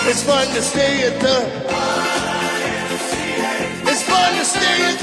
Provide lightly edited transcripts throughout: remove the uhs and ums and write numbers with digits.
It's fun to stay at the It's fun to stay at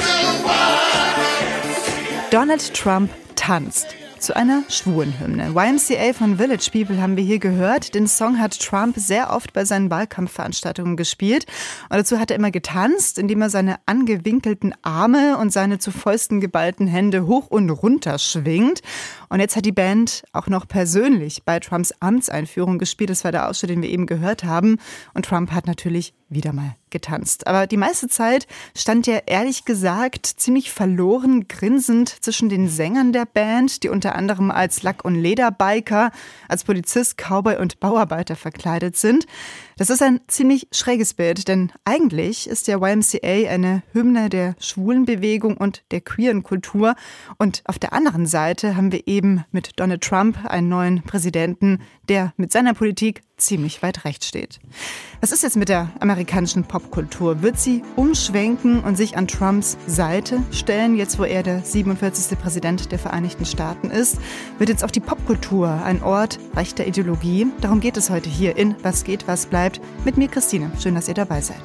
the Donald Trump tanzt zu einer Schwulenhymne. YMCA von Village People haben wir hier gehört. Den Song hat Trump sehr oft bei seinen Wahlkampfveranstaltungen gespielt. Und dazu hat er immer getanzt, indem er seine angewinkelten Arme und seine zu Fäusten geballten Hände hoch und runter schwingt. Und jetzt hat die Band auch noch persönlich bei Trumps Amtseinführung gespielt. Das war der Ausschnitt, den wir eben gehört haben. Und Trump hat natürlich wieder mal getanzt. Aber die meiste Zeit stand er ehrlich gesagt ziemlich verloren grinsend zwischen den Sängern der Band, die unter anderem als Lack- und Lederbiker, als Polizist, Cowboy und Bauarbeiter verkleidet sind. Das ist ein ziemlich schräges Bild, denn eigentlich ist der YMCA eine Hymne der Schwulenbewegung und der queeren Kultur. Und auf der anderen Seite haben wir eben mit Donald Trump einen neuen Präsidenten, der mit seiner Politik ziemlich weit rechts steht. Was ist jetzt mit der amerikanischen Popkultur? Wird sie umschwenken und sich an Trumps Seite stellen, jetzt wo er der 47. Präsident der Vereinigten Staaten ist? Wird jetzt auch die Popkultur ein Ort rechter Ideologie? Darum geht es heute hier in Was geht, was bleibt. Mit mir Christine. Schön, dass ihr dabei seid.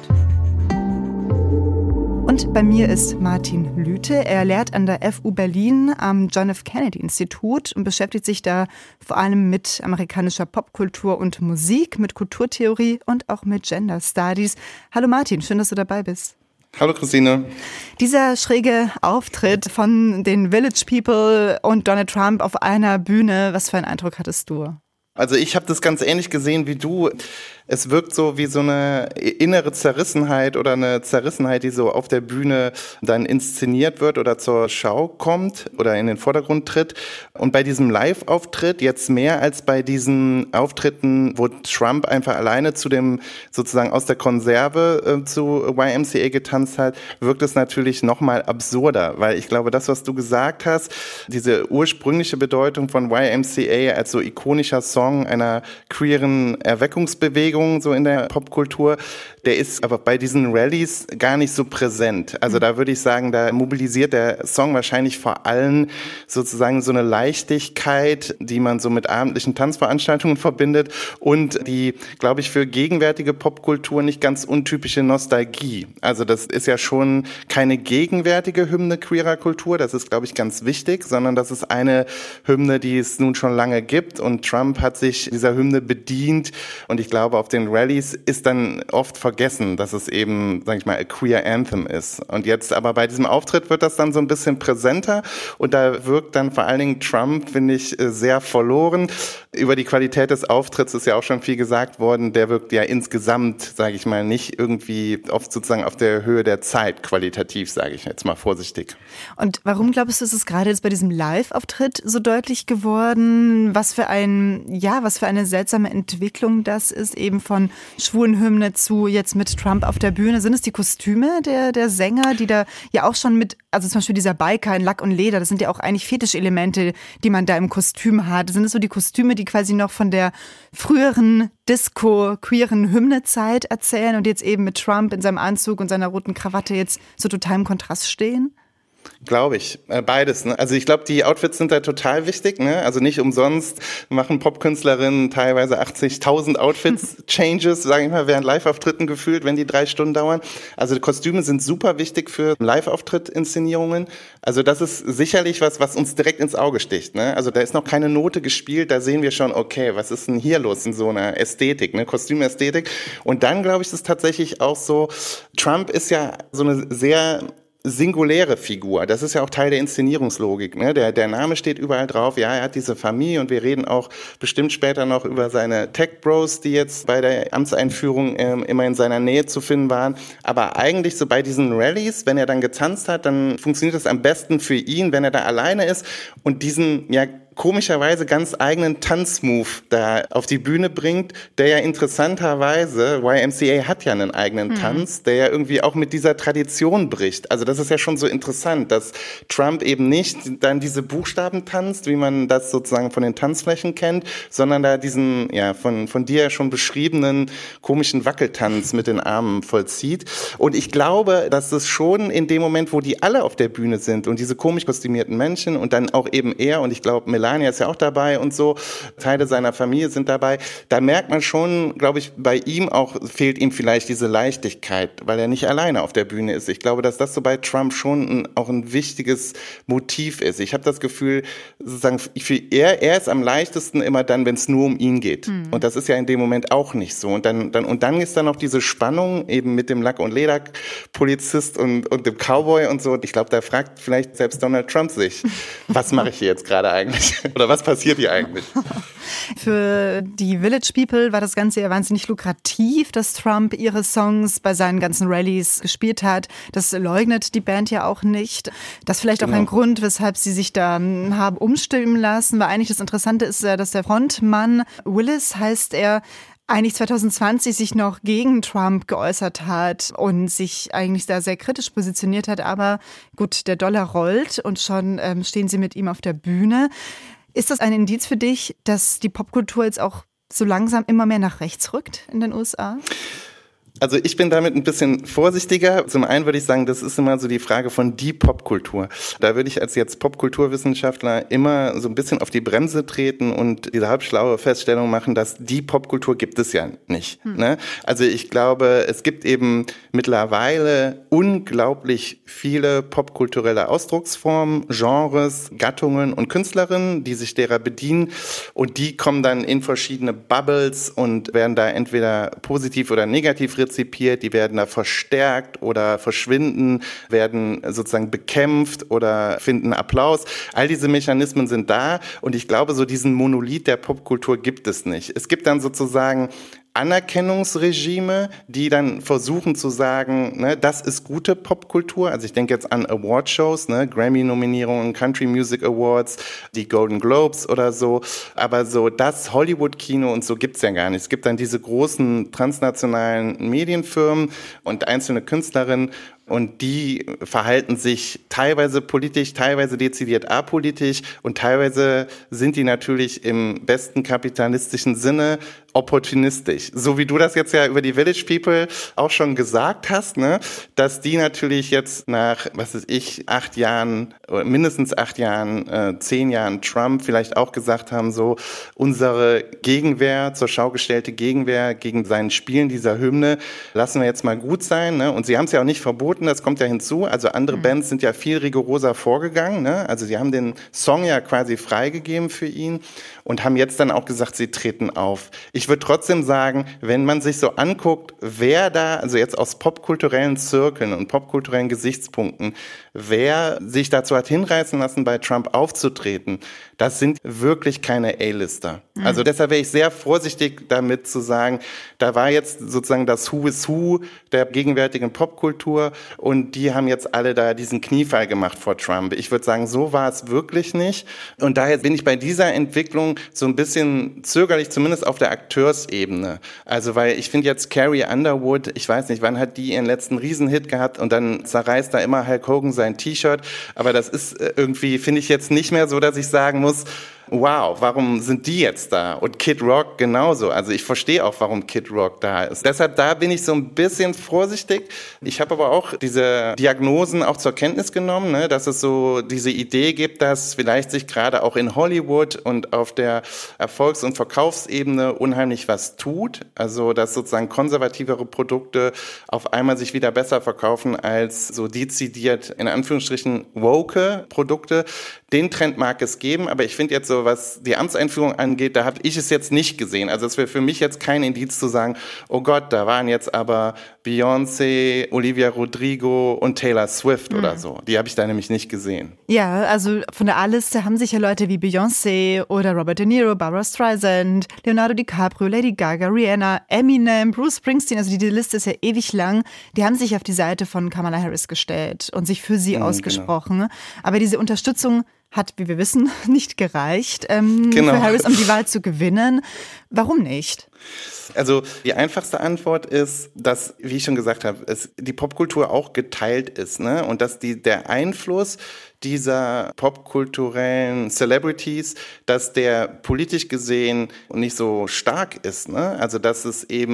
Und bei mir ist Martin Lüthe. Er lehrt an der FU Berlin am John F. Kennedy Institut und beschäftigt sich da vor allem mit amerikanischer Popkultur und Musik, mit Kulturtheorie und auch mit Gender Studies. Hallo Martin, schön, dass du dabei bist. Hallo Christine. Dieser schräge Auftritt von den Village People und Donald Trump auf einer Bühne, was für einen Eindruck hattest du? Also ich habe das ganz ähnlich gesehen wie du. Es wirkt so wie so eine innere Zerrissenheit oder eine Zerrissenheit, die so auf der Bühne dann inszeniert wird oder zur Schau kommt oder in den Vordergrund tritt. Und bei diesem Live-Auftritt, jetzt mehr als bei diesen Auftritten, wo Trump einfach alleine zu dem, sozusagen aus der Konserve zu YMCA getanzt hat, wirkt es natürlich nochmal absurder. Weil ich glaube, das, was du gesagt hast, diese ursprüngliche Bedeutung von YMCA als so ikonischer Song einer queeren Erweckungsbewegung, so in der Popkultur, der ist aber bei diesen Rallyes gar nicht so präsent. Also da würde ich sagen, da mobilisiert der Song wahrscheinlich vor allem sozusagen so eine Leichtigkeit, die man so mit abendlichen Tanzveranstaltungen verbindet und die, glaube ich, für gegenwärtige Popkultur nicht ganz untypische Nostalgie. Also das ist ja schon keine gegenwärtige Hymne queerer Kultur, das ist, glaube ich, ganz wichtig, sondern das ist eine Hymne, die es nun schon lange gibt und Trump hat sich dieser Hymne bedient und ich glaube, auf den Rallyes ist dann oft vergessen, dass es eben, sag ich mal, a queer anthem ist. Und jetzt aber bei diesem Auftritt wird das dann so ein bisschen präsenter und da wirkt dann vor allen Dingen Trump, finde ich, sehr verloren. Über die Qualität des Auftritts ist ja auch schon viel gesagt worden. Der wirkt ja insgesamt, sage ich mal, nicht irgendwie oft sozusagen auf der Höhe der Zeit qualitativ, sage ich jetzt mal vorsichtig. Und warum glaubst du, ist es gerade jetzt bei diesem Live-Auftritt so deutlich geworden? Was für eine seltsame Entwicklung das ist, eben von Schwulenhymne zu jetzt mit Trump auf der Bühne. Sind es die Kostüme der Sänger, die da ja auch schon mit, also zum Beispiel dieser Biker in Lack und Leder, das sind ja auch eigentlich Fetischelemente, die man da im Kostüm hat. Sind es so die Kostüme, die quasi noch von der früheren Disco-queeren Hymnezeit erzählen und jetzt eben mit Trump in seinem Anzug und seiner roten Krawatte jetzt so total im Kontrast stehen? Glaube ich, beides. Ne? Also ich glaube, die Outfits sind da total wichtig. Ne? Also nicht umsonst machen Popkünstlerinnen teilweise 80.000 Outfits-Changes, sage ich mal, während Live-Auftritten gefühlt, wenn die 3 Stunden dauern. Also die Kostüme sind super wichtig für Live-Auftritt-Inszenierungen. Also das ist sicherlich was uns direkt ins Auge sticht. Ne? Also da ist noch keine Note gespielt, da sehen wir schon, okay, was ist denn hier los in so einer Ästhetik, ne? Kostümästhetik. Und dann, glaube ich, ist es tatsächlich auch so, Trump ist ja so eine sehr singuläre Figur. Das ist ja auch Teil der Inszenierungslogik. Ne? Der Name steht überall drauf. Ja, er hat diese Familie und wir reden auch bestimmt später noch über seine Tech-Bros, die jetzt bei der Amtseinführung immer in seiner Nähe zu finden waren. Aber eigentlich so bei diesen Rallyes, wenn er dann getanzt hat, dann funktioniert das am besten für ihn, wenn er da alleine ist und diesen, ja, komischerweise ganz eigenen Tanzmove da auf die Bühne bringt, der ja interessanterweise, YMCA hat ja einen eigenen Tanz, der ja irgendwie auch mit dieser Tradition bricht. Also das ist ja schon so interessant, dass Trump eben nicht dann diese Buchstaben tanzt, wie man das sozusagen von den Tanzflächen kennt, sondern da diesen, ja, von dir schon beschriebenen komischen Wackeltanz mit den Armen vollzieht. Und ich glaube, dass es schon in dem Moment, wo die alle auf der Bühne sind und diese komisch kostümierten Menschen und dann auch eben er und ich glaube Melania ist ja auch dabei und so, Teile seiner Familie sind dabei. Da merkt man schon, glaube ich, bei ihm auch, fehlt ihm vielleicht diese Leichtigkeit, weil er nicht alleine auf der Bühne ist. Ich glaube, dass das so bei Trump schon auch ein wichtiges Motiv ist. Ich habe das Gefühl, sozusagen, er ist am leichtesten immer dann, wenn es nur um ihn geht. Und das ist ja in dem Moment auch nicht so. Und dann ist da noch diese Spannung eben mit dem Lack- und Lederpolizist und dem Cowboy und so. Ich glaube, da fragt vielleicht selbst Donald Trump sich, was mache ich hier jetzt gerade eigentlich? Oder was passiert hier eigentlich? Für die Village People war das Ganze ja wahnsinnig lukrativ, dass Trump ihre Songs bei seinen ganzen Rallyes gespielt hat. Das leugnet die Band ja auch nicht. Das ist vielleicht auch ein Grund, weshalb sie sich da haben umstimmen lassen. Weil eigentlich das Interessante ist ja, dass der Frontmann, Willis heißt er, eigentlich 2020 sich noch gegen Trump geäußert hat und sich eigentlich da sehr kritisch positioniert hat. Aber gut, der Dollar rollt und schon stehen sie mit ihm auf der Bühne. Ist das ein Indiz für dich, dass die Popkultur jetzt auch so langsam immer mehr nach rechts rückt in den USA? Also ich bin damit ein bisschen vorsichtiger. Zum einen würde ich sagen, das ist immer so die Frage von die Popkultur. Da würde ich als jetzt Popkulturwissenschaftler immer so ein bisschen auf die Bremse treten und diese halbschlaue Feststellung machen, dass die Popkultur gibt es ja nicht. Ne? Also ich glaube, es gibt eben mittlerweile unglaublich viele popkulturelle Ausdrucksformen, Genres, Gattungen und Künstlerinnen, die sich derer bedienen und die kommen dann in verschiedene Bubbles und werden da entweder positiv oder negativ rezipiert, die werden da verstärkt oder verschwinden, werden sozusagen bekämpft oder finden Applaus. All diese Mechanismen sind da und ich glaube, so diesen Monolith der Popkultur gibt es nicht. Es gibt dann sozusagen Anerkennungsregime, die dann versuchen zu sagen, ne, das ist gute Popkultur. Also ich denke jetzt an Awardshows, ne, Grammy-Nominierungen, Country Music Awards, die Golden Globes oder so. Aber so das Hollywood-Kino und so gibt's ja gar nicht. Es gibt dann diese großen transnationalen Medienfirmen und einzelne Künstlerinnen und die verhalten sich teilweise politisch, teilweise dezidiert apolitisch und teilweise sind die natürlich im besten kapitalistischen Sinne opportunistisch. So wie du das jetzt ja über die Village People auch schon gesagt hast, ne, dass die natürlich jetzt nach, 8 Jahren, oder mindestens 8 Jahren, 10 Jahren Trump vielleicht auch gesagt haben, so unsere Gegenwehr, zur Schau gestellte Gegenwehr gegen sein Spielen dieser Hymne, lassen wir jetzt mal gut sein, ne? Und sie haben es ja auch nicht verboten, das kommt ja hinzu. Also andere Bands sind ja viel rigoroser vorgegangen, ne? Also sie haben den Song ja quasi freigegeben für ihn und haben jetzt dann auch gesagt, sie treten auf. Ich würde trotzdem sagen, wenn man sich so anguckt, wer da, also jetzt aus popkulturellen Zirkeln und popkulturellen Gesichtspunkten, wer sich dazu hat hinreißen lassen, bei Trump aufzutreten, das sind wirklich keine A-Lister. Also deshalb wäre ich sehr vorsichtig damit zu sagen, da war jetzt sozusagen das Who is Who der gegenwärtigen Popkultur und die haben jetzt alle da diesen Kniefall gemacht vor Trump. Ich würde sagen, so war es wirklich nicht. Und daher bin ich bei dieser Entwicklung so ein bisschen zögerlich, zumindest auf der Akteursebene. Also weil ich finde jetzt Carrie Underwood, ich weiß nicht, wann hat die ihren letzten Riesenhit gehabt und dann zerreißt da immer Hulk Hogan sein T-Shirt. Aber das ist irgendwie, finde ich jetzt nicht mehr so, dass ich sagen muss, wow, warum sind die jetzt da? Und Kid Rock genauso. Also ich verstehe auch, warum Kid Rock da ist. Deshalb, da bin ich so ein bisschen vorsichtig. Ich habe aber auch diese Diagnosen auch zur Kenntnis genommen, ne, dass es so diese Idee gibt, dass vielleicht sich gerade auch in Hollywood und auf der Erfolgs- und Verkaufsebene unheimlich was tut. Also dass sozusagen konservativere Produkte auf einmal sich wieder besser verkaufen als so dezidiert, in Anführungsstrichen, woke Produkte. Den Trend mag es geben, aber ich finde jetzt so, was die Amtseinführung angeht, da habe ich es jetzt nicht gesehen. Also es wäre für mich jetzt kein Indiz zu sagen, oh Gott, da waren jetzt aber Beyoncé, Olivia Rodrigo und Taylor Swift oder so. Die habe ich da nämlich nicht gesehen. Ja, also von der A-Liste haben sich ja Leute wie Beyoncé oder Robert De Niro, Barbra Streisand, Leonardo DiCaprio, Lady Gaga, Rihanna, Eminem, Bruce Springsteen, also die Liste ist ja ewig lang, die haben sich auf die Seite von Kamala Harris gestellt und sich für sie ausgesprochen. Genau. Aber diese Unterstützung hat, wie wir wissen, nicht gereicht für Harris, um die Wahl zu gewinnen. Warum nicht? Also die einfachste Antwort ist, dass, wie ich schon gesagt habe, die Popkultur auch geteilt ist, ne? Und dass der Einfluss dieser popkulturellen Celebrities, dass der politisch gesehen nicht so stark ist, ne? Also dass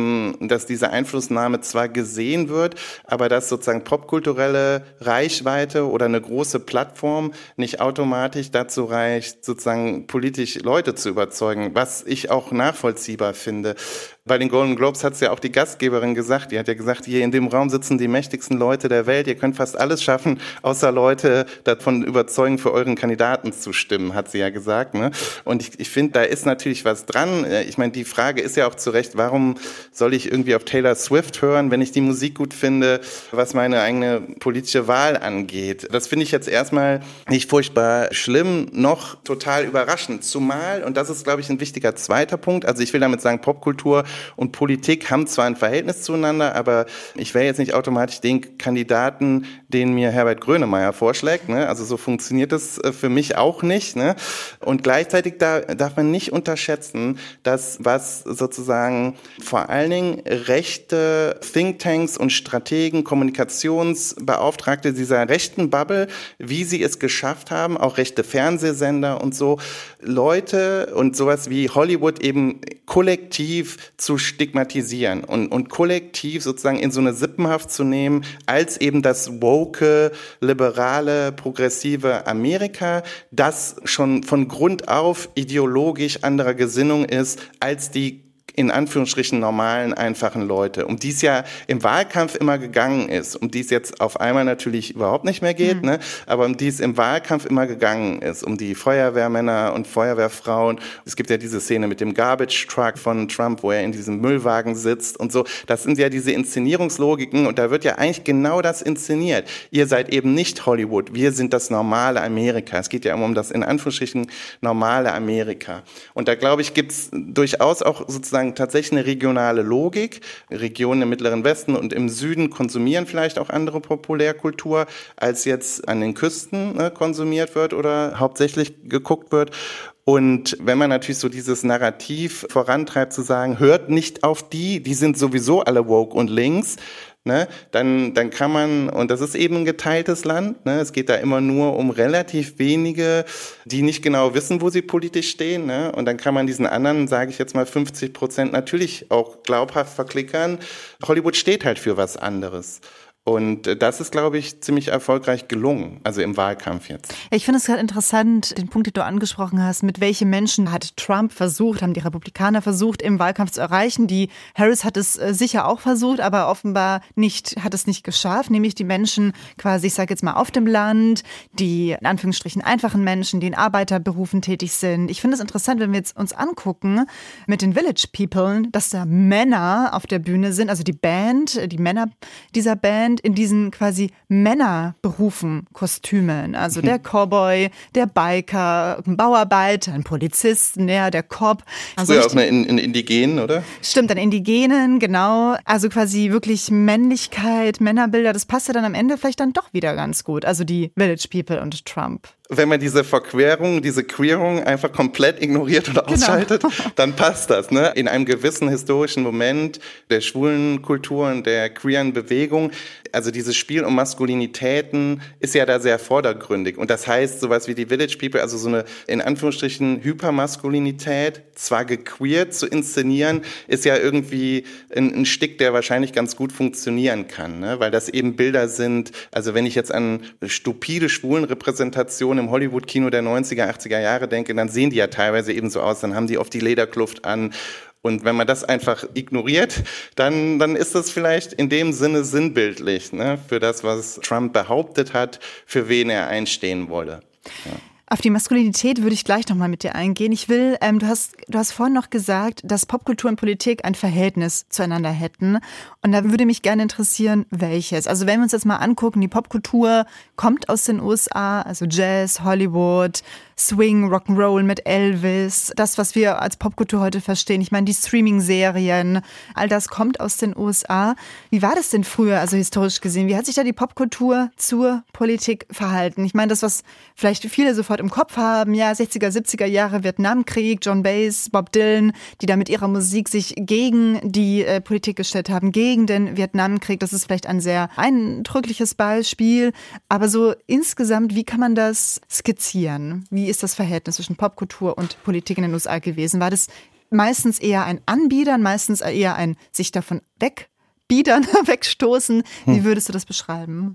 diese Einflussnahme zwar gesehen wird, aber dass sozusagen popkulturelle Reichweite oder eine große Plattform nicht automatisch dazu reicht, sozusagen politisch Leute zu überzeugen, was ich auch nachvollziehbar finde. Bei den Golden Globes hat es ja auch die Gastgeberin gesagt, die hat ja gesagt, hier in dem Raum sitzen die mächtigsten Leute der Welt, ihr könnt fast alles schaffen, außer Leute davon überzeugen, für euren Kandidaten zu stimmen, hat sie ja gesagt, ne? Und ich finde, da ist natürlich was dran. Ich meine, die Frage ist ja auch zu Recht, warum soll ich irgendwie auf Taylor Swift hören, wenn ich die Musik gut finde, was meine eigene politische Wahl angeht? Das finde ich jetzt erstmal nicht furchtbar schlimm, noch total überraschend. Zumal, und das ist, glaube ich, ein wichtiger zweiter Punkt, also ich will damit sagen, Popkultur und Politik haben zwar ein Verhältnis zueinander, aber ich wähle jetzt nicht automatisch den Kandidaten, den mir Herbert Grönemeyer vorschlägt, ne? Also so funktioniert das für mich auch nicht, ne? Und gleichzeitig darf man nicht unterschätzen, dass was sozusagen vor allen Dingen rechte Thinktanks und Strategen, Kommunikationsbeauftragte dieser rechten Bubble, wie sie es geschafft haben, auch rechte Fernsehsender und so, Leute und sowas wie Hollywood eben kollektiv zu stigmatisieren und kollektiv sozusagen in so eine Sippenhaft zu nehmen, als eben das woke, liberale, progressive Amerika, das schon von Grund auf ideologisch anderer Gesinnung ist als die in Anführungsstrichen normalen, einfachen Leute, um die es ja im Wahlkampf immer gegangen ist, um die es jetzt auf einmal natürlich überhaupt nicht mehr geht, ne? Aber um die es im Wahlkampf immer gegangen ist, um die Feuerwehrmänner und Feuerwehrfrauen. Es gibt ja diese Szene mit dem Garbage Truck von Trump, wo er in diesem Müllwagen sitzt und so. Das sind ja diese Inszenierungslogiken und da wird ja eigentlich genau das inszeniert. Ihr seid eben nicht Hollywood, wir sind das normale Amerika. Es geht ja immer um das in Anführungsstrichen normale Amerika. Und da glaube ich, gibt es durchaus auch sozusagen tatsächlich eine regionale Logik. Regionen im Mittleren Westen und im Süden konsumieren vielleicht auch andere Populärkultur, als jetzt an den Küsten konsumiert wird oder hauptsächlich geguckt wird. Und wenn man natürlich so dieses Narrativ vorantreibt, zu sagen, hört nicht auf die sind sowieso alle woke und links, ne, dann kann man, und das ist eben ein geteiltes Land, ne, es geht da immer nur um relativ wenige, die nicht genau wissen, wo sie politisch stehen, ne, und dann kann man diesen anderen, sage ich jetzt mal 50% natürlich auch glaubhaft verklickern. Hollywood steht halt für was anderes. Und das ist, glaube ich, ziemlich erfolgreich gelungen, also im Wahlkampf jetzt. Ich finde es gerade interessant, den Punkt, den du angesprochen hast, mit welchen Menschen hat Trump versucht, haben die Republikaner versucht, im Wahlkampf zu erreichen. Die Harris hat es sicher auch versucht, aber offenbar hat es nicht geschafft, nämlich die Menschen quasi, ich sage jetzt mal, auf dem Land, die in Anführungsstrichen einfachen Menschen, die in Arbeiterberufen tätig sind. Ich finde es interessant, wenn wir jetzt uns angucken mit den Village People, dass da Männer auf der Bühne sind, also die Männer dieser Band, in diesen quasi Männerberufen, Kostümen. Also der Cowboy, der Biker, ein Bauarbeiter, ein Polizist, der Cop. Also früher auch in Indigenen, oder? Stimmt, an Indigenen, genau. Also quasi wirklich Männlichkeit, Männerbilder. Das passt ja dann am Ende vielleicht dann doch wieder ganz gut. Also die Village People und Trump. Wenn man diese Verquerung, diese Queerung einfach komplett ignoriert oder ausschaltet, dann passt das, ne? In einem gewissen historischen Moment der schwulen Kultur und der queeren Bewegung, also dieses Spiel um Maskulinitäten ist ja da sehr vordergründig. Und das heißt, sowas wie die Village People, also so eine, in Anführungsstrichen, Hypermaskulinität, zwar gequeert zu inszenieren, ist ja irgendwie ein Stick, der wahrscheinlich ganz gut funktionieren kann, ne? Weil das eben Bilder sind, also wenn ich jetzt an stupide Schwulenrepräsentationen im Hollywood-Kino der 90er, 80er Jahre denke, dann sehen die ja teilweise eben so aus, dann haben die oft die Lederkluft an. Und wenn man das einfach ignoriert, dann ist das vielleicht in dem Sinne sinnbildlich, ne, für das, was Trump behauptet hat, für wen er einstehen wolle. Ja. Auf die Maskulinität würde ich gleich nochmal mit dir eingehen. Ich will, du hast vorhin noch gesagt, dass Popkultur und Politik ein Verhältnis zueinander hätten. Und da würde mich gerne interessieren, welches. Also wenn wir uns jetzt mal angucken, die Popkultur kommt aus den USA, also Jazz, Hollywood, Swing, Rock'n'Roll mit Elvis, das, was wir als Popkultur heute verstehen. Ich meine, die Streaming-Serien, all das kommt aus den USA. Wie war das denn früher, also historisch gesehen? Wie hat sich da die Popkultur zur Politik verhalten? Ich meine, das, was vielleicht viele sofort im Kopf haben, ja, 60er, 70er Jahre, Vietnamkrieg, John Baez, Bob Dylan, die da mit ihrer Musik sich gegen die Politik gestellt haben, gegen den Vietnamkrieg. Das ist vielleicht ein sehr eindrückliches Beispiel. Aber so insgesamt, wie kann man das skizzieren? Wie ist das Verhältnis zwischen Popkultur und Politik in den USA gewesen? War das meistens eher ein Anbiedern, meistens eher ein sich davon wegbiedern, wegstoßen? Wie würdest du das beschreiben?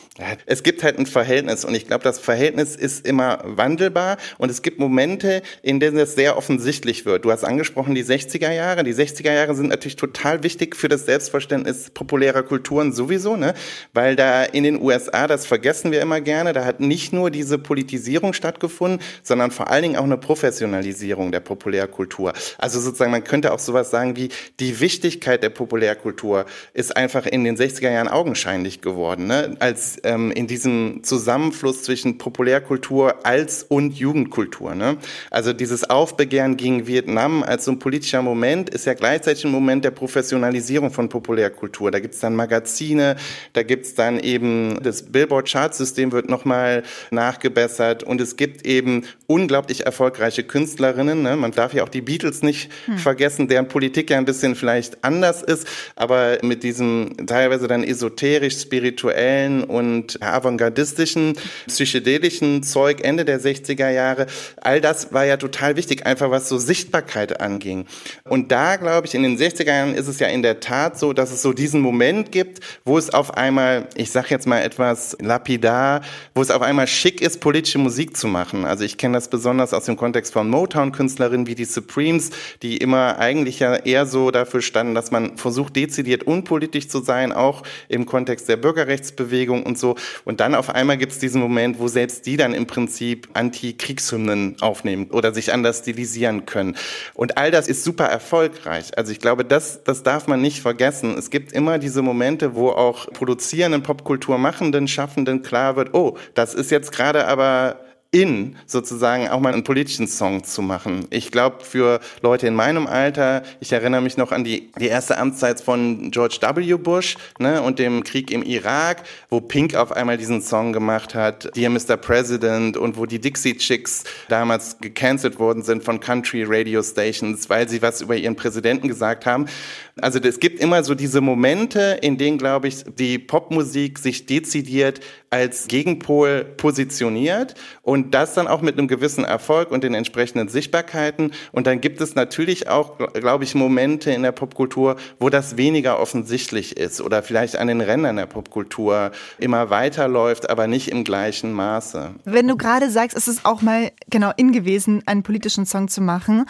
Es gibt halt ein Verhältnis und ich glaube, das Verhältnis ist immer wandelbar und es gibt Momente, in denen es sehr offensichtlich wird. Du hast angesprochen die 60er Jahre. Die 60er Jahre sind natürlich total wichtig für das Selbstverständnis populärer Kulturen sowieso, ne? Weil da in den USA, das vergessen wir immer gerne, da hat nicht nur diese Politisierung stattgefunden, sondern vor allen Dingen auch eine Professionalisierung der Populärkultur. Also sozusagen, man könnte auch sowas sagen wie, die Wichtigkeit der Populärkultur ist einfach in den 60er Jahren augenscheinlich geworden, ne? Als in diesem Zusammenfluss zwischen Populärkultur als und Jugendkultur. Ne? Also dieses Aufbegehren gegen Vietnam als so ein politischer Moment ist ja gleichzeitig ein Moment der Professionalisierung von Populärkultur. Da gibt es dann Magazine, da gibt es dann eben das Billboard-Chartsystem wird nochmal nachgebessert und es gibt eben unglaublich erfolgreiche Künstlerinnen. Ne? Man darf ja auch die Beatles nicht vergessen, deren Politik ja ein bisschen vielleicht anders ist, aber mit diesem teilweise dann esoterisch-spirituellen und avantgardistischen, psychedelischen Zeug Ende der 60er Jahre. All das war ja total wichtig, einfach was so Sichtbarkeit anging. Und da, glaube ich, in den 60er Jahren ist es ja in der Tat so, dass es so diesen Moment gibt, wo es auf einmal, ich sage jetzt mal etwas lapidar, wo es auf einmal schick ist, politische Musik zu machen. Also ich kenne das besonders aus dem Kontext von Motown-Künstlerinnen wie die Supremes, die immer eigentlich ja eher so dafür standen, dass man versucht, dezidiert unpolitisch zu sein, auch im Kontext der Bürgerrechtsbewegung und so. Und dann auf einmal gibt es diesen Moment, wo selbst die dann im Prinzip Anti-Kriegshymnen aufnehmen oder sich anders stilisieren können. Und all das ist super erfolgreich. Also ich glaube, das darf man nicht vergessen. Es gibt immer diese Momente, wo auch produzierenden, Popkulturmachenden, Schaffenden klar wird, oh, das ist jetzt gerade aber sozusagen auch mal einen politischen Song zu machen. Ich glaube, für Leute in meinem Alter, ich erinnere mich noch an die erste Amtszeit von George W. Bush, ne, und dem Krieg im Irak, wo Pink auf einmal diesen Song gemacht hat, Dear Mr. President, und wo die Dixie Chicks damals gecancelt worden sind von Country Radio Stations, weil sie was über ihren Präsidenten gesagt haben. Also es gibt immer so diese Momente, in denen, glaube ich, die Popmusik sich dezidiert als Gegenpol positioniert und das dann auch mit einem gewissen Erfolg und den entsprechenden Sichtbarkeiten. Und dann gibt es natürlich auch, glaube ich, Momente in der Popkultur, wo das weniger offensichtlich ist oder vielleicht an den Rändern der Popkultur immer weiterläuft, aber nicht im gleichen Maße. Wenn du gerade sagst, es ist auch mal genau in gewesen, einen politischen Song zu machen,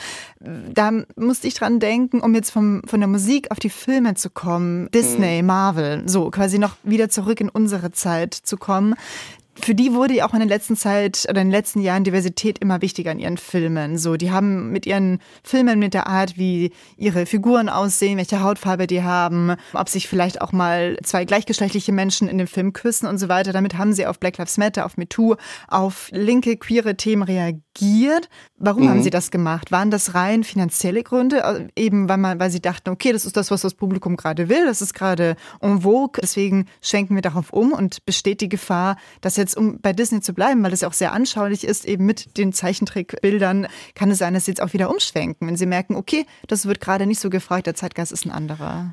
da musste ich dran denken, um jetzt von der Musik auf die Filme zu kommen, Disney, Marvel, so quasi noch wieder zurück in unsere Zeit zu kommen. Für die wurde ja auch in der letzten Zeit oder in den letzten Jahren Diversität immer wichtiger in ihren Filmen. So, die haben mit ihren Filmen, mit der Art, wie ihre Figuren aussehen, welche Hautfarbe die haben, ob sich vielleicht auch mal zwei gleichgeschlechtliche Menschen in dem Film küssen und so weiter. Damit haben sie auf Black Lives Matter, auf MeToo, auf linke, queere Themen reagiert. Warum haben sie das gemacht? Waren das rein finanzielle Gründe? Eben weil sie dachten, okay, das ist das, was das Publikum gerade will, das ist gerade en vogue, deswegen schwenken wir darauf um und besteht die Gefahr, dass jetzt, um bei Disney zu bleiben, weil das ja auch sehr anschaulich ist, eben mit den Zeichentrickbildern, kann es sein, dass sie jetzt auch wieder umschwenken, wenn sie merken, okay, das wird gerade nicht so gefragt, der Zeitgeist ist ein anderer.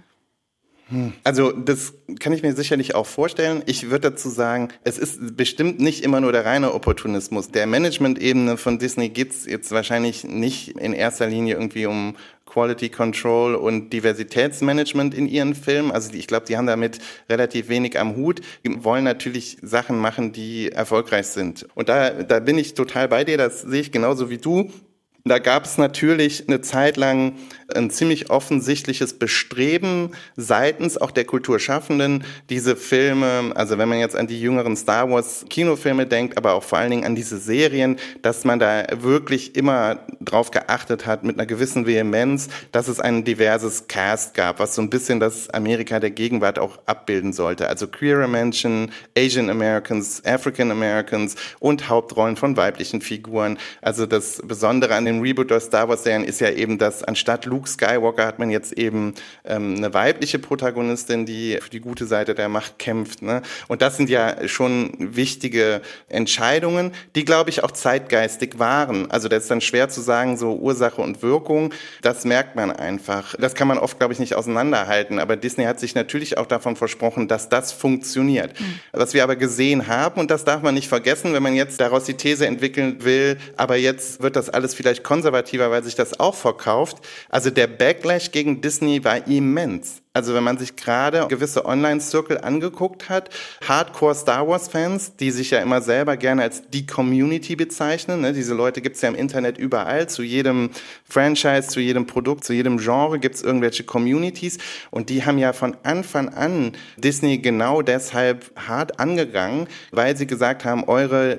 Also das kann ich mir sicherlich auch vorstellen. Ich würde dazu sagen, es ist bestimmt nicht immer nur der reine Opportunismus. Der Management-Ebene von Disney geht es jetzt wahrscheinlich nicht in erster Linie irgendwie um Quality Control und Diversitätsmanagement in ihren Filmen. Also ich glaube, die haben damit relativ wenig am Hut. Die wollen natürlich Sachen machen, die erfolgreich sind. Und da bin ich total bei dir, das sehe ich genauso wie du. Da gab es natürlich eine Zeit lang ein ziemlich offensichtliches Bestreben seitens auch der Kulturschaffenden, diese Filme, also wenn man jetzt an die jüngeren Star Wars Kinofilme denkt, aber auch vor allen Dingen an diese Serien, dass man da wirklich immer drauf geachtet hat, mit einer gewissen Vehemenz, dass es ein diverses Cast gab, was so ein bisschen das Amerika der Gegenwart auch abbilden sollte. Also queere Menschen, Asian Americans, African Americans und Hauptrollen von weiblichen Figuren. Also das Besondere an dem Reboot der Star Wars Serien ist ja eben, dass anstatt Luke Skywalker hat man jetzt eben eine weibliche Protagonistin, die für die gute Seite der Macht kämpft. Ne? Und das sind ja schon wichtige Entscheidungen, die, glaube ich, auch zeitgeistig waren. Also das ist dann schwer zu sagen, so Ursache und Wirkung, das merkt man einfach. Das kann man oft, glaube ich, nicht auseinanderhalten. Aber Disney hat sich natürlich auch davon versprochen, dass das funktioniert. Was wir aber gesehen haben, und das darf man nicht vergessen, wenn man jetzt daraus die These entwickeln will, aber jetzt wird das alles vielleicht konservativer, weil sich das auch verkauft. Also der Backlash gegen Disney war immens. Also wenn man sich gerade gewisse Online-Circle angeguckt hat, Hardcore-Star-Wars-Fans, die sich ja immer selber gerne als die Community bezeichnen, ne? Diese Leute gibt's ja im Internet überall, zu jedem Franchise, zu jedem Produkt, zu jedem Genre gibt's irgendwelche Communities und die haben ja von Anfang an Disney genau deshalb hart angegangen, weil sie gesagt haben, eure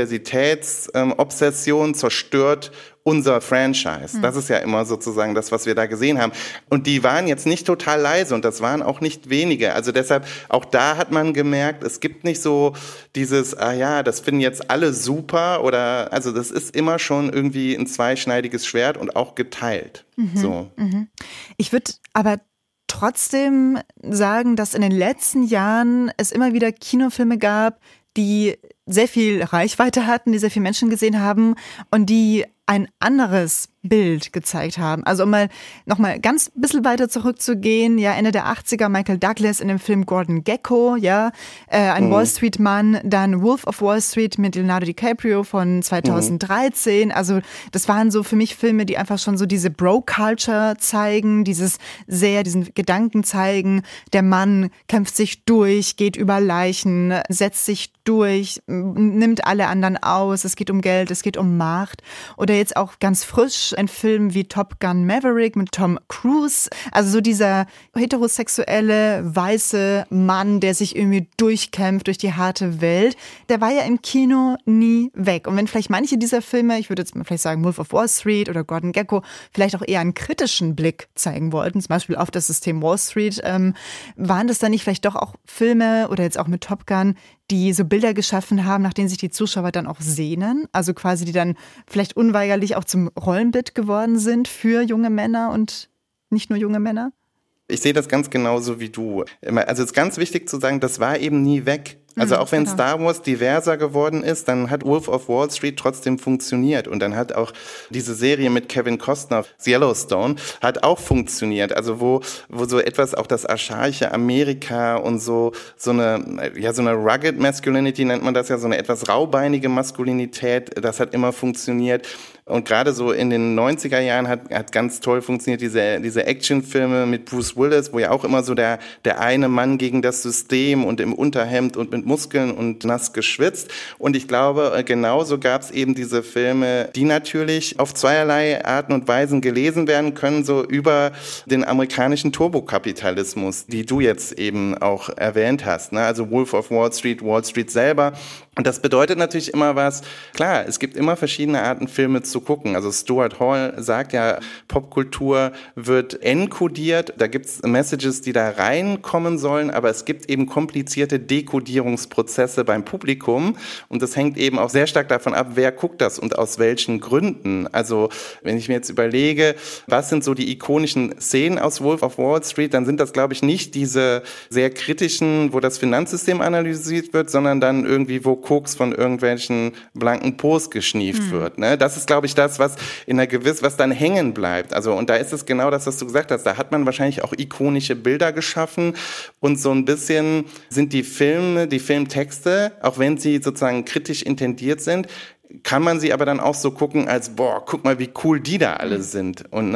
Diversitätsobsession zerstört unser Franchise. Das ist ja immer sozusagen das, was wir da gesehen haben. Und die waren jetzt nicht total leise und das waren auch nicht wenige. Also deshalb, auch da hat man gemerkt, es gibt nicht so dieses, das finden jetzt alle super oder, also das ist immer schon irgendwie ein zweischneidiges Schwert und auch geteilt. So. Ich würde aber trotzdem sagen, dass in den letzten Jahren es immer wieder Kinofilme gab, die sehr viel Reichweite hatten, die sehr viele Menschen gesehen haben und die ein anderes Bild gezeigt haben. Also um mal nochmal ganz bisschen weiter zurückzugehen, ja, Ende der 80er, Michael Douglas in dem Film Gordon Gekko, ja, ein Wall Street Mann, dann Wolf of Wall Street mit Leonardo DiCaprio von 2013. Also das waren so für mich Filme, die einfach schon so diese Bro-Culture zeigen, diesen Gedanken zeigen, der Mann kämpft sich durch, geht über Leichen, setzt sich durch, nimmt alle anderen aus, es geht um Geld, es geht um Macht. Oder jetzt auch ganz frisch ein Film wie Top Gun Maverick mit Tom Cruise. Also so dieser heterosexuelle, weiße Mann, der sich irgendwie durchkämpft durch die harte Welt, der war ja im Kino nie weg. Und wenn vielleicht manche dieser Filme, ich würde jetzt mal vielleicht sagen Wolf of Wall Street oder Gordon Gekko, vielleicht auch eher einen kritischen Blick zeigen wollten, zum Beispiel auf das System Wall Street, waren das dann nicht vielleicht doch auch Filme oder jetzt auch mit Top Gun, die so Bilder geschaffen haben, nach denen sich die Zuschauer dann auch sehnen, also quasi die dann vielleicht unweigerlich auch zum Rollenbild geworden sind für junge Männer und nicht nur junge Männer? Ich sehe das ganz genauso wie du. Also es ist ganz wichtig zu sagen, das war eben nie weg. Also auch wenn Star Wars diverser geworden ist, dann hat Wolf of Wall Street trotzdem funktioniert. Und dann hat auch diese Serie mit Kevin Costner, Yellowstone, hat auch funktioniert. Also wo so etwas, auch das archaische Amerika und so eine rugged Masculinity nennt man das ja, so eine etwas raubeinige Maskulinität, das hat immer funktioniert. Und gerade so in den 90er Jahren hat ganz toll funktioniert diese Actionfilme mit Bruce Willis, wo ja auch immer so der eine Mann gegen das System und im Unterhemd und mit Muskeln und nass geschwitzt. Und ich glaube, genauso gab es eben diese Filme, die natürlich auf zweierlei Arten und Weisen gelesen werden können, so über den amerikanischen Turbokapitalismus, die du jetzt eben auch erwähnt hast, ne? Also Wolf of Wall Street selber. Und das bedeutet natürlich immer was, klar, es gibt immer verschiedene Arten, Filme zu gucken. Also Stuart Hall sagt ja, Popkultur wird enkodiert, da gibt's Messages, die da reinkommen sollen, aber es gibt eben komplizierte Dekodierungsprozesse beim Publikum und das hängt eben auch sehr stark davon ab, wer guckt das und aus welchen Gründen. Also wenn ich mir jetzt überlege, was sind so die ikonischen Szenen aus Wolf of Wall Street, dann sind das, glaube ich, nicht diese sehr kritischen, wo das Finanzsystem analysiert wird, sondern dann irgendwie, wo Koks von irgendwelchen blanken Po's geschnieft wird. Ne? Das ist, glaube ich, das, was was dann hängen bleibt. Also, und da ist es genau das, was du gesagt hast. Da hat man wahrscheinlich auch ikonische Bilder geschaffen und so ein bisschen sind die Filmtexte, auch wenn sie sozusagen kritisch intendiert sind, kann man sie aber dann auch so gucken als, boah, guck mal, wie cool die da alle sind. Und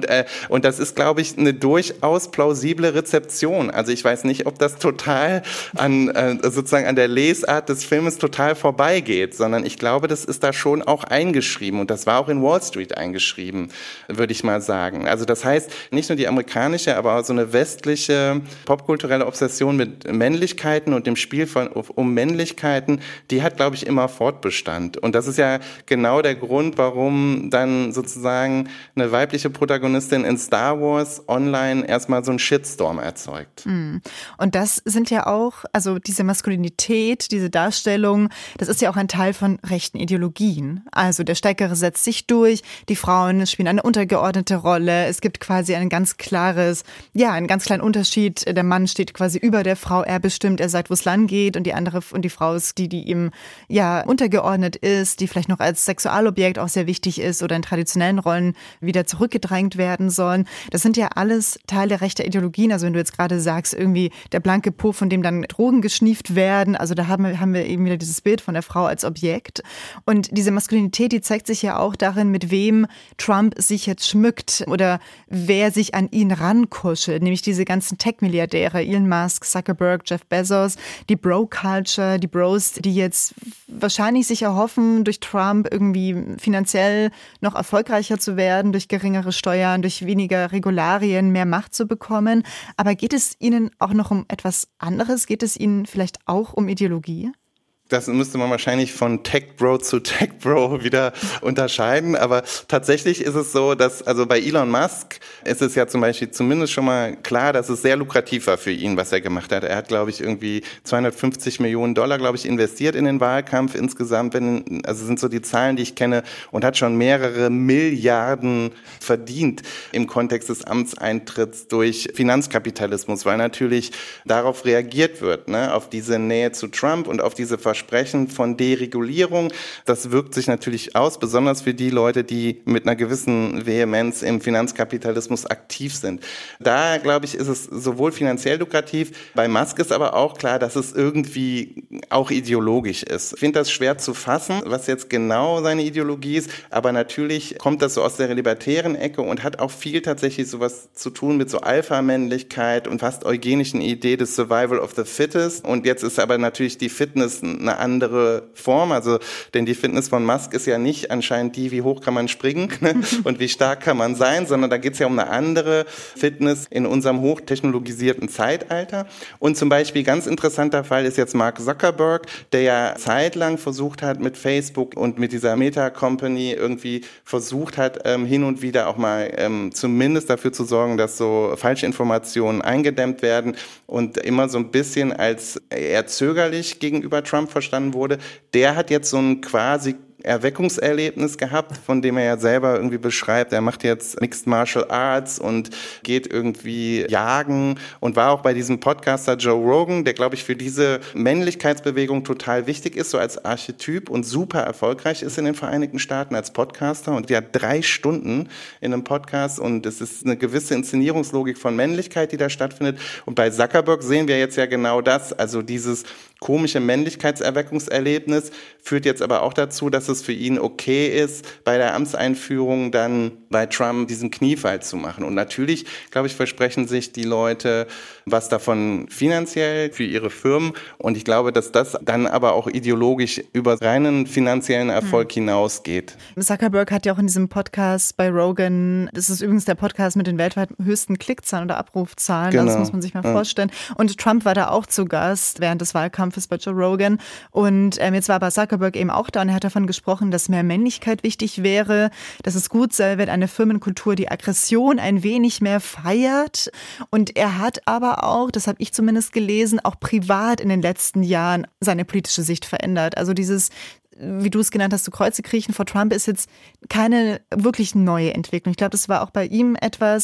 das ist, glaube ich, eine durchaus plausible Rezeption. Also ich weiß nicht, ob das total sozusagen an der Lesart des Filmes total vorbeigeht, sondern ich glaube, das ist da schon auch eingeschrieben und das war auch in Wall Street eingeschrieben, würde ich mal sagen. Also das heißt, nicht nur die amerikanische, aber auch so eine westliche popkulturelle Obsession mit Männlichkeiten und dem Spiel um Männlichkeiten, die hat, glaube ich, immer Fortbestand. Und das ist ja genau der Grund, warum dann sozusagen eine weibliche Protagonistin in Star Wars online erstmal so einen Shitstorm erzeugt. Und das sind ja auch, also diese Maskulinität, diese Darstellung, das ist ja auch ein Teil von rechten Ideologien. Also der Stärkere setzt sich durch, die Frauen spielen eine untergeordnete Rolle, es gibt quasi einen ganz klaren Unterschied. Der Mann steht quasi über der Frau, er bestimmt, er sagt, wo es lang geht und die Frau ist die ihm untergeordnet ist, die vielleicht noch als Sexualobjekt auch sehr wichtig ist oder in traditionellen Rollen wieder zurückgedrängt werden sollen. Das sind ja alles Teile rechter Ideologien. Also wenn du jetzt gerade sagst, irgendwie der blanke Po, von dem dann Drogen geschnieft werden, also da haben wir eben wieder dieses Bild von der Frau als Objekt. Und diese Maskulinität, die zeigt sich ja auch darin, mit wem Trump sich jetzt schmückt oder wer sich an ihn rankuschelt, nämlich diese ganzen Tech-Milliardäre, Elon Musk, Zuckerberg, Jeff Bezos, die Bro-Culture, die Bros, die jetzt wahrscheinlich sich erhoffen, durch Trump irgendwie finanziell noch erfolgreicher zu werden, durch geringere Steuern, durch weniger Regularien, mehr Macht zu bekommen. Aber geht es Ihnen auch noch um etwas anderes? Geht es Ihnen vielleicht auch um Ideologie? Das müsste man wahrscheinlich von Tech-Bro zu Tech-Bro wieder unterscheiden. Aber tatsächlich ist es so, dass, also bei Elon Musk ist es ja zum Beispiel zumindest schon mal klar, dass es sehr lukrativ war für ihn, was er gemacht hat. Er hat, glaube ich, irgendwie $250 Millionen, glaube ich, investiert in den Wahlkampf insgesamt. Also sind so die Zahlen, die ich kenne, und hat schon mehrere Milliarden verdient im Kontext des Amtseintritts durch Finanzkapitalismus, weil natürlich darauf reagiert wird, ne, auf diese Nähe zu Trump und auf diese Versprechen von Deregulierung. Das wirkt sich natürlich aus, besonders für die Leute, die mit einer gewissen Vehemenz im Finanzkapitalismus aktiv sind. Da, glaube ich, ist es sowohl finanziell lukrativ. Bei Musk ist aber auch klar, dass es irgendwie auch ideologisch ist. Ich finde das schwer zu fassen, was jetzt genau seine Ideologie ist, aber natürlich kommt das so aus der libertären Ecke und hat auch viel tatsächlich sowas zu tun mit so Alpha-Männlichkeit und fast eugenischen Idee des Survival of the Fittest. Und jetzt ist aber natürlich die Fitness eine andere Form, also denn die Fitness von Musk ist ja nicht anscheinend die, wie hoch kann man springen, ne, und wie stark kann man sein, sondern da geht es ja um eine andere Fitness in unserem hochtechnologisierten Zeitalter. Und zum Beispiel ganz interessanter Fall ist jetzt Mark Zuckerberg, der ja zeitlang versucht hat, mit Facebook und mit dieser Meta-Company irgendwie versucht hat, hin und wieder auch mal zumindest dafür zu sorgen, dass so Falschinformationen eingedämmt werden und immer so ein bisschen als eher zögerlich gegenüber Trump verstanden wurde, der hat jetzt so ein quasi Erweckungserlebnis gehabt, von dem er ja selber irgendwie beschreibt, er macht jetzt Mixed Martial Arts und geht irgendwie jagen und war auch bei diesem Podcaster Joe Rogan, der, glaube ich, für diese Männlichkeitsbewegung total wichtig ist, so als Archetyp und super erfolgreich ist in den Vereinigten Staaten als Podcaster und der hat 3 Stunden in einem Podcast und es ist eine gewisse Inszenierungslogik von Männlichkeit, die da stattfindet und bei Zuckerberg sehen wir jetzt ja genau das, also dieses komische Männlichkeitserweckungserlebnis führt jetzt aber auch dazu, dass es für ihn okay ist, bei der Amtseinführung dann bei Trump diesen Kniefall zu machen. Und natürlich, glaube ich, versprechen sich die Leute was davon finanziell für ihre Firmen. Und ich glaube, dass das dann aber auch ideologisch über reinen finanziellen Erfolg hinausgeht. Zuckerberg hat ja auch in diesem Podcast bei Rogan, das ist übrigens der Podcast mit den weltweit höchsten Klickzahlen oder Abrufzahlen, genau. Das muss man sich mal vorstellen. Und Trump war da auch zu Gast während des Wahlkampfes bei Joe Rogan. Und jetzt war aber Zuckerberg eben auch da und er hat davon gesprochen, dass mehr Männlichkeit wichtig wäre, dass es gut sei, wenn eine Firmenkultur die Aggression ein wenig mehr feiert. Und er hat aber auch, das habe ich zumindest gelesen, auch privat in den letzten Jahren seine politische Sicht verändert. Also dieses, wie du es genannt hast, zu Kreuze kriechen vor Trump ist jetzt keine wirklich neue Entwicklung. Ich glaube, das war auch bei ihm etwas,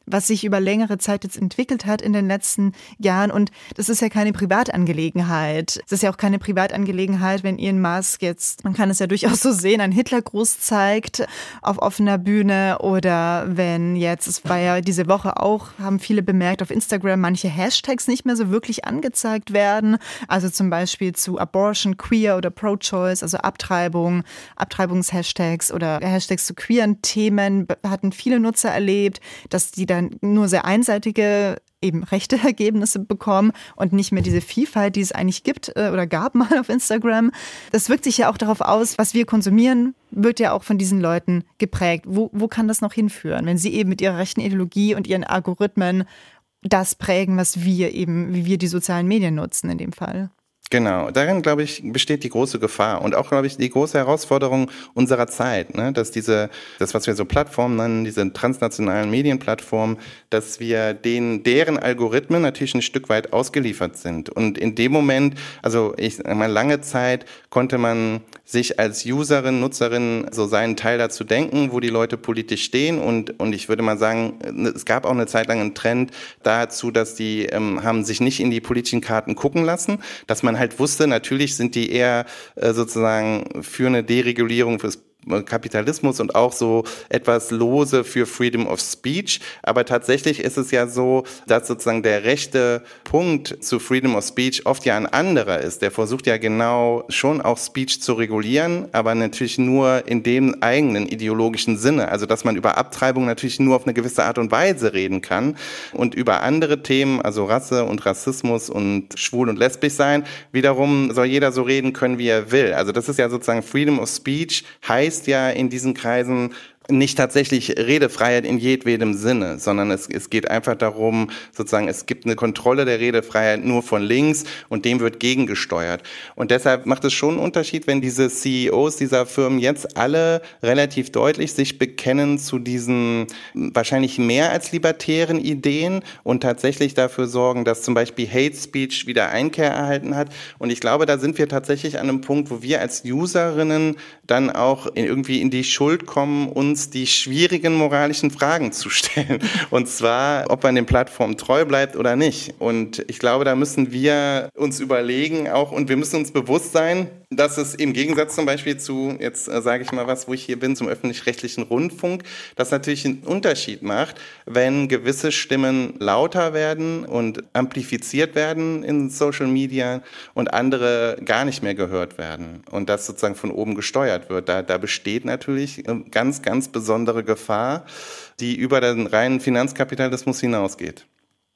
was sich über längere Zeit jetzt entwickelt hat in den letzten Jahren. Und das ist ja keine Privatangelegenheit. Es ist ja auch keine Privatangelegenheit, wenn Elon Musk jetzt, man kann es ja durchaus so sehen, einen Hitlergruß zeigt auf offener Bühne, oder wenn jetzt, es war ja diese Woche auch, haben viele bemerkt, auf Instagram manche Hashtags nicht mehr so wirklich angezeigt werden. Also zum Beispiel zu Abortion, Queer oder Pro-Choice, also Abtreibung, Abtreibungshashtags oder Hashtags zu queeren Themen hatten viele Nutzer erlebt, dass die dann nur sehr einseitige eben rechte Ergebnisse bekommen und nicht mehr diese Vielfalt, die es eigentlich gibt oder gab mal auf Instagram. Das wirkt sich ja auch darauf aus, was wir konsumieren, wird ja auch von diesen Leuten geprägt. Wo kann das noch hinführen, wenn sie eben mit ihrer rechten Ideologie und ihren Algorithmen das prägen, was wir eben, wie wir die sozialen Medien nutzen in dem Fall? Genau, darin, glaube ich, besteht die große Gefahr und auch, glaube ich, die große Herausforderung unserer Zeit, ne? Dass das, was wir so Plattformen nennen, diese transnationalen Medienplattformen, dass wir deren Algorithmen natürlich ein Stück weit ausgeliefert sind. Und in dem Moment, also lange Zeit konnte man sich als Userin, Nutzerin so seinen Teil dazu denken, wo die Leute politisch stehen, und ich würde mal sagen, es gab auch eine Zeit lang einen Trend dazu, dass die haben sich nicht in die politischen Karten gucken lassen, dass man halt wusste, natürlich sind die eher sozusagen für eine Deregulierung fürs Kapitalismus und auch so etwas lose für Freedom of Speech. Aber tatsächlich ist es ja so, dass sozusagen der rechte Punkt zu Freedom of Speech oft ja ein anderer ist. Der versucht ja genau schon auch Speech zu regulieren, aber natürlich nur in dem eigenen ideologischen Sinne. Also dass man über Abtreibung natürlich nur auf eine gewisse Art und Weise reden kann und über andere Themen, also Rasse und Rassismus und schwul und lesbisch sein, wiederum soll jeder so reden können, wie er will. Also das ist ja sozusagen Freedom of Speech, heißt ja in diesen Kreisen nicht tatsächlich Redefreiheit in jedwedem Sinne, sondern es geht einfach darum, sozusagen, es gibt eine Kontrolle der Redefreiheit nur von links und dem wird gegengesteuert. Und deshalb macht es schon einen Unterschied, wenn diese CEOs dieser Firmen jetzt alle relativ deutlich sich bekennen zu diesen wahrscheinlich mehr als libertären Ideen und tatsächlich dafür sorgen, dass zum Beispiel Hate Speech wieder Einkehr erhalten hat. Und ich glaube, da sind wir tatsächlich an einem Punkt, wo wir als Userinnen dann auch irgendwie in die Schuld kommen, uns die schwierigen moralischen Fragen zu stellen. Und zwar, ob man den Plattformen treu bleibt oder nicht. Und ich glaube, da müssen wir uns überlegen auch, und wir müssen uns bewusst sein, dass es im Gegensatz zum Beispiel zu, jetzt sage ich mal was, wo ich hier bin, zum öffentlich-rechtlichen Rundfunk, das natürlich einen Unterschied macht, wenn gewisse Stimmen lauter werden und amplifiziert werden in Social Media und andere gar nicht mehr gehört werden und das sozusagen von oben gesteuert wird. Da besteht natürlich eine ganz, ganz besondere Gefahr, die über den reinen Finanzkapitalismus hinausgeht.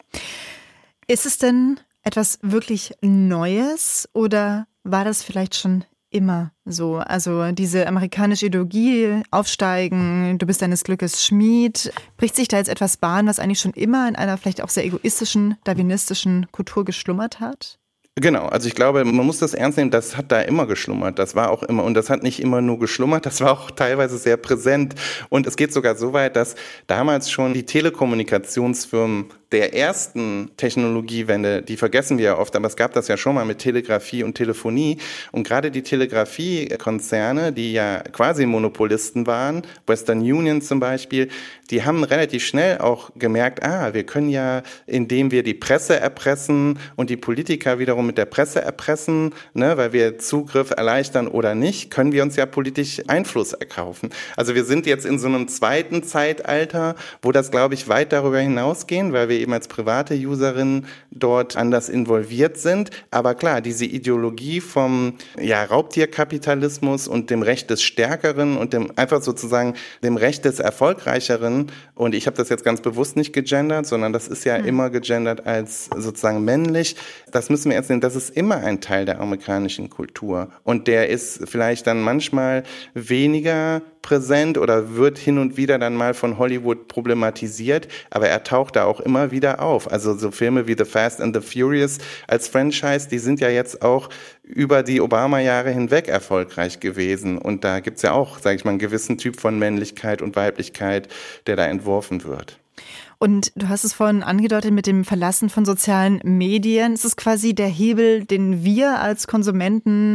Ist es denn etwas wirklich Neues oder war das vielleicht schon immer so? Also diese amerikanische Ideologie, aufsteigen, du bist deines Glückes Schmied. Bricht sich da jetzt etwas Bahn, was eigentlich schon immer in einer vielleicht auch sehr egoistischen, darwinistischen Kultur geschlummert hat? Genau, also ich glaube, man muss das ernst nehmen, das hat da immer geschlummert, das war auch immer, und das hat nicht immer nur geschlummert, das war auch teilweise sehr präsent, und es geht sogar so weit, dass damals schon die Telekommunikationsfirmen der ersten Technologiewende, die vergessen wir ja oft, aber es gab das ja schon mal mit Telegrafie und Telefonie, und gerade die Telegrafiekonzerne, die ja quasi Monopolisten waren, Western Union zum Beispiel, die haben relativ schnell auch gemerkt, wir können ja, indem wir die Presse erpressen und die Politiker wiederum mit der Presse erpressen, ne, weil wir Zugriff erleichtern oder nicht, können wir uns ja politisch Einfluss erkaufen. Also wir sind jetzt in so einem zweiten Zeitalter, wo das, glaube ich, weit darüber hinausgehen, weil wir eben als private Userinnen dort anders involviert sind. Aber klar, diese Ideologie vom Raubtierkapitalismus und dem Recht des Stärkeren und dem einfach sozusagen dem Recht des Erfolgreicheren, und ich habe das jetzt ganz bewusst nicht gegendert, sondern das ist ja immer gegendert als sozusagen männlich, das müssen wir ernst nehmen, das ist immer ein Teil der amerikanischen Kultur. Und der ist vielleicht dann manchmal weniger präsent oder wird hin und wieder dann mal von Hollywood problematisiert, aber er taucht da auch immer wieder auf. Also so Filme wie The Fast and the Furious als Franchise, die sind ja jetzt auch über die Obama-Jahre hinweg erfolgreich gewesen. Und da gibt's ja auch, sage ich mal, einen gewissen Typ von Männlichkeit und Weiblichkeit, der da entworfen wird. Und du hast es vorhin angedeutet mit dem Verlassen von sozialen Medien. Es ist quasi der Hebel, den wir als Konsumenten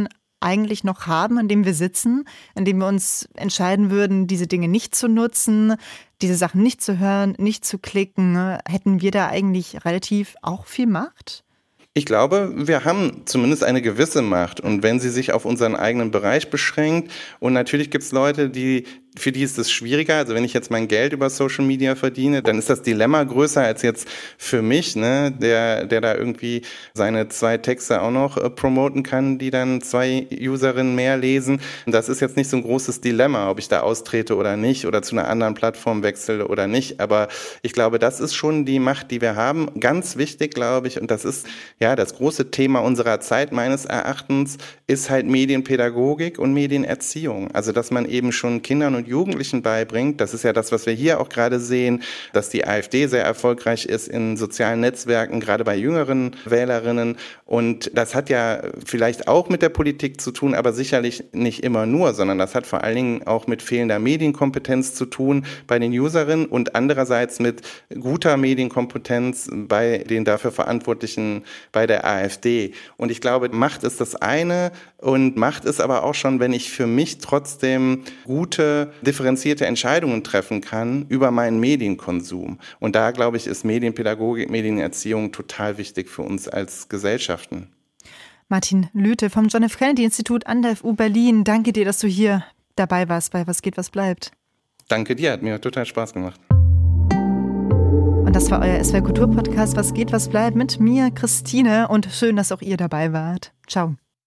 eigentlich noch haben, an dem wir sitzen, an dem wir uns entscheiden würden, diese Dinge nicht zu nutzen, diese Sachen nicht zu hören, nicht zu klicken? Hätten wir da eigentlich relativ auch viel Macht? Ich glaube, wir haben zumindest eine gewisse Macht. Und wenn sie sich auf unseren eigenen Bereich beschränkt, und natürlich gibt es Leute, für die ist es schwieriger. Also wenn ich jetzt mein Geld über Social Media verdiene, dann ist das Dilemma größer als jetzt für mich, ne, der da irgendwie seine 2 Texte auch noch promoten kann, die dann 2 Userinnen mehr lesen. Und das ist jetzt nicht so ein großes Dilemma, ob ich da austrete oder nicht oder zu einer anderen Plattform wechsle oder nicht. Aber ich glaube, das ist schon die Macht, die wir haben. Ganz wichtig, glaube ich, und das ist ja das große Thema unserer Zeit meines Erachtens, ist halt Medienpädagogik und Medienerziehung. Also dass man eben schon Kindern und Jugendlichen beibringt. Das ist ja das, was wir hier auch gerade sehen, dass die AfD sehr erfolgreich ist in sozialen Netzwerken, gerade bei jüngeren Wählerinnen. Und das hat ja vielleicht auch mit der Politik zu tun, aber sicherlich nicht immer nur, sondern das hat vor allen Dingen auch mit fehlender Medienkompetenz zu tun bei den Userinnen und andererseits mit guter Medienkompetenz bei den dafür Verantwortlichen bei der AfD. Und ich glaube, Macht ist das eine und Macht ist aber auch schon, wenn ich für mich trotzdem gute, differenzierte Entscheidungen treffen kann über meinen Medienkonsum. Und da, glaube ich, ist Medienpädagogik, Medienerziehung total wichtig für uns als Gesellschaften. Martin Lüthe vom John F. Kennedy Institut an der FU Berlin. Danke dir, dass du hier dabei warst bei Was geht, was bleibt. Danke dir, hat mir total Spaß gemacht. Und das war euer SWR Kultur Podcast Was geht, was bleibt mit mir, Christine. Und schön, dass auch ihr dabei wart. Ciao.